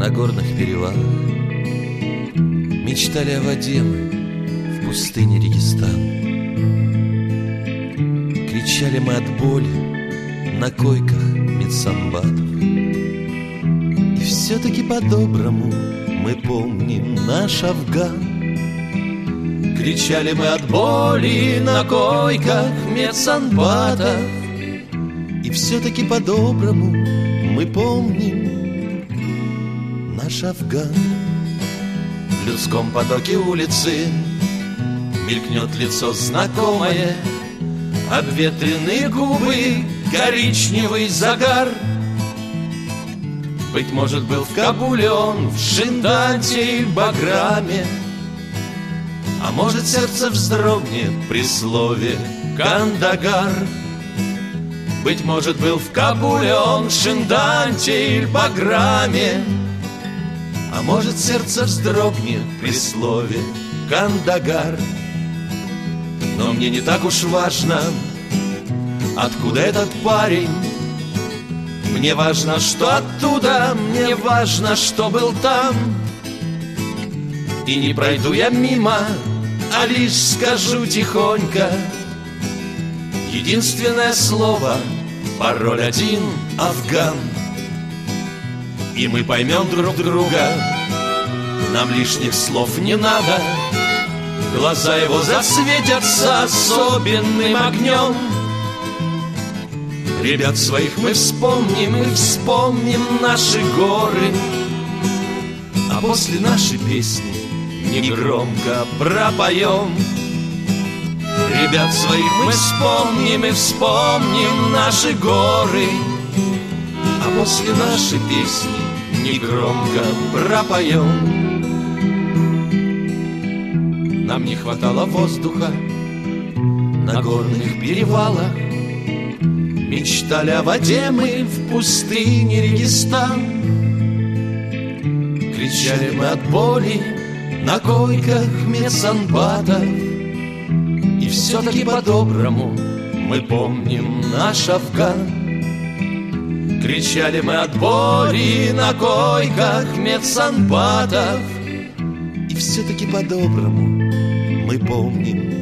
на горных перевалах. Мечтали о воде мы в пустыне Регистан. Кричали мы от боли на койках медсанбатов. И все-таки по-доброму мы помним наш Афган. Кричали мы от боли на койках медсанбатов. И все-таки по-доброму мы помним наш Афган. В людском потоке улицы мелькнет лицо знакомое, обветренные губы, коричневый загар. Быть может, был в Кабуле он, в Шинданте и Баграме. А может, сердце вздрогнет при слове Кандагар. Быть может, был в Кабуле он, в Шинданте или Баграме. А может, сердце вздрогнет при слове Кандагар. Но мне не так уж важно, откуда этот парень. Мне важно, что оттуда, мне важно, что был там. И не пройду я мимо, а лишь скажу тихонько единственное слово, пароль один — Афган. И мы поймем друг друга, нам лишних слов не надо. Глаза его засветятся особенным огнем. Ребят своих мы вспомним, и вспомним наши горы. А после нашей песни негромко пропоем. Ребят своих мы вспомним, и вспомним наши горы. А после нашей песни негромко пропоем. Нам не хватало воздуха на горных перевалах. Мечтали о воде мы в пустыне Регистан. Кричали мы от боли на койках медсанбатов. И все-таки по-доброму мы помним наш Афган. Кричали мы от боли на койках медсанбатов. И все-таки по-доброму мы помним